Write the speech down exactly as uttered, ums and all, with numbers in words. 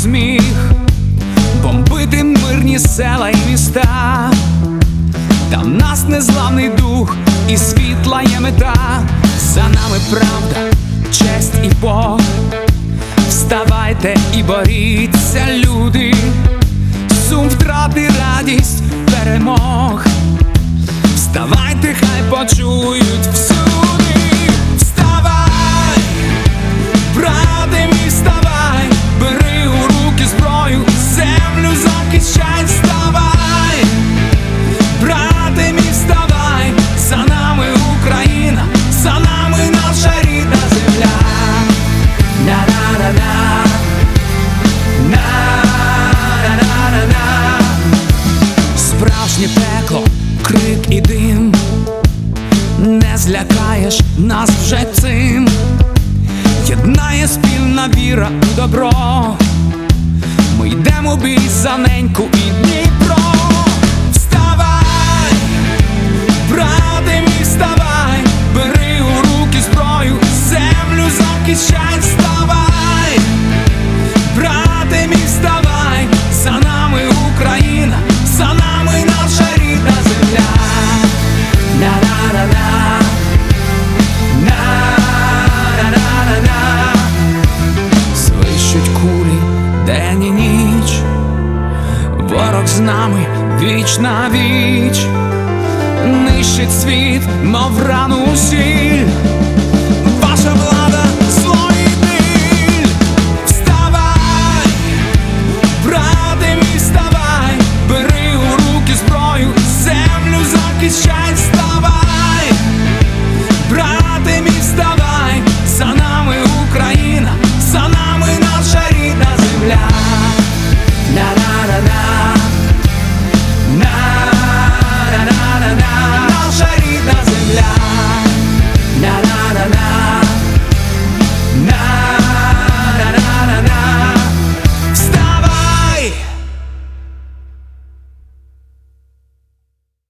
зміг бомбити мирні села і міста. Та в нас незламний дух і світла є мета. За нами правда, честь і Бог. Вставайте і боріться, люди. Сум втрати, радість перемог. Вставайте, хай почують всюди. Вставай, брате мій, вставай, бери у руки зброю, землю захищай. Вставай, брате мій, вставай, за нами Україна, за нами наша рідна земля. На-на-на-на, на-на-на-на. Справжнє пекло, крик і дим, не злякаєш нас вже цим. Єднає спільна віра у добро. Ми йдемо в бій за неньку і Дніпро. Вставай, брате мій, вставай, бери у руки зброю, землю захищай. Вставай, брате мій, вставай, за нами Україна, за нами наша рідна земля. На-на-на-на, на-на-на-на. Свищуть кулі день і ніч, ворог з нами віч на віч, нищить світ, мов рану сіль.